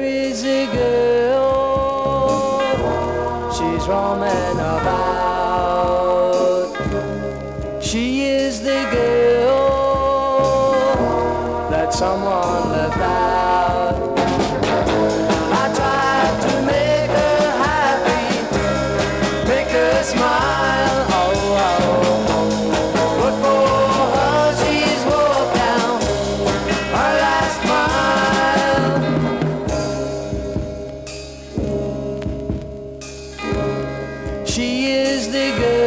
is a girl she's roaming about. She is the girl that someone left out. I tried to make her happy, make her smile, oh, oh. But for her she's walked down her last mile. She is the girl